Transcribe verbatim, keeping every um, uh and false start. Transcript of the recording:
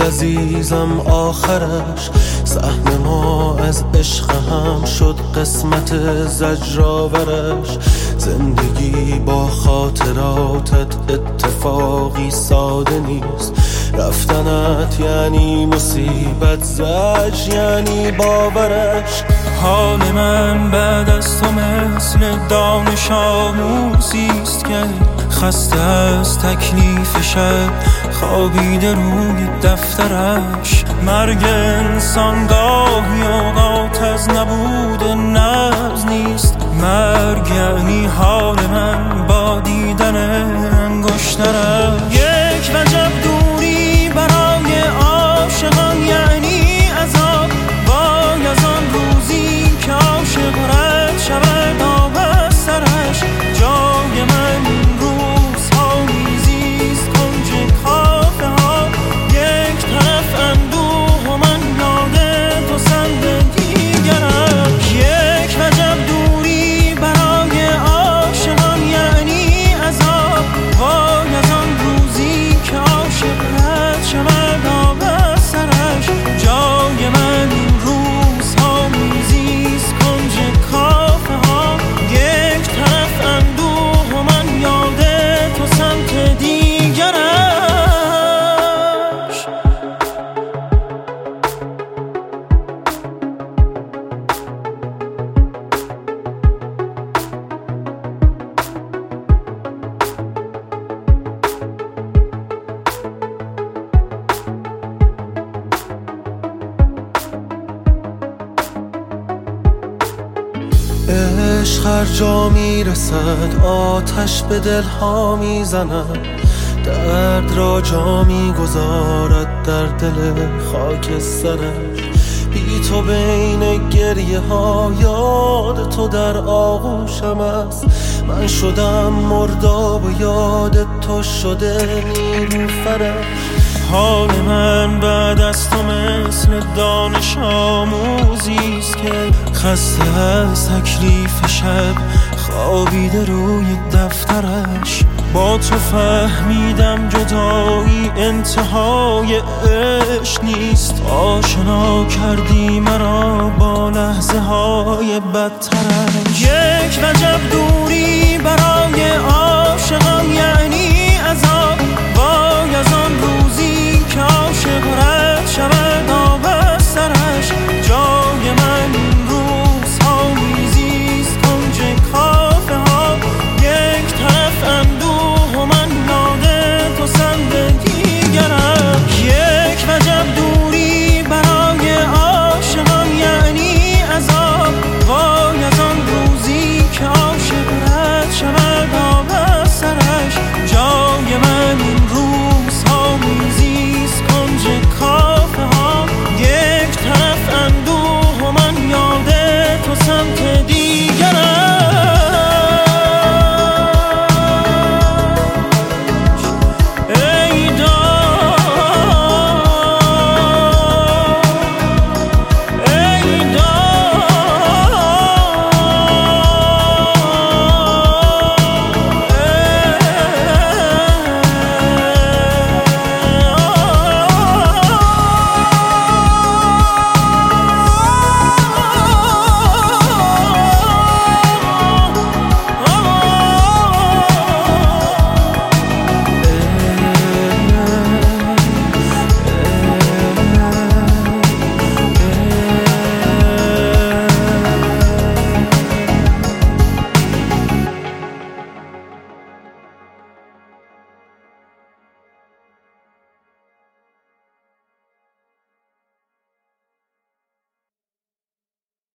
عزیزم آخرش سهم ما از عشق هم شد قسمت زجرآورش. زندگی با خاطراتت اتفاقی ساده نیست، رفتنت یعنی مصیبت، زجر یعنی باورش. حال من بعد از تو مثل دانش آموزیست که خسته از تکلیف شب خوابیده روی دفترش. مرگ انسان گاهی اوقات از نبود نبض نیست، مرگ یعنی حال من با دیدن انگشترش. یک وجب دوری برای عاشقان یعنی عذاب، وای از آن روزی که عاشق رد شود آب از سرش. جای من روزها میزیست کنج کافه ها، یک طرف اندوه و من یاد تو سمت دیگرش. یک وجب دوری برای عاشقان یعنی عذاب، وای از آن روزی که عاشق رد شود آب از سرش. جای من روزها میزیست کنج کافه ها، یک طرف اندوه و من یاد تو سمت دیگرش. عشق هر جا میرسد آتش به دلها میزند، درد را جا میگذارد در دل خاک سرش. بی تو بین گریه ها یاد تو در آغوشم است، من شدم مرداب و یاد تو شده نیلوفرش. حال من بعد از تو مثل دانش آموزیست که خسته از تکلیف شب خوابیده روی دفترش. با تو فهمیدم جدایی انتهای عشق نیست، آشنا کردی مرا با لحظه های بدترش. یک وجب دوری برای عاشقان یعنی عذاب، وای از آن روزی که عاشق رد شود آب از سرش. جای من روزها میزیست کنج کافه ها، یک طرف اندوه و من یاد تو سمت دیگرش. یک وجب دوری برای عاشقان یعنی عذاب، وای از آن روزی که عاشق رد شود آب از سرش. جای من روزها میزیست کنج کافه ها، یک طرف اندوه و من یاد تو سمت دیگرش.